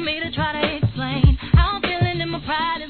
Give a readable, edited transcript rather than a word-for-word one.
me to try to explain how I'm feeling and my pride is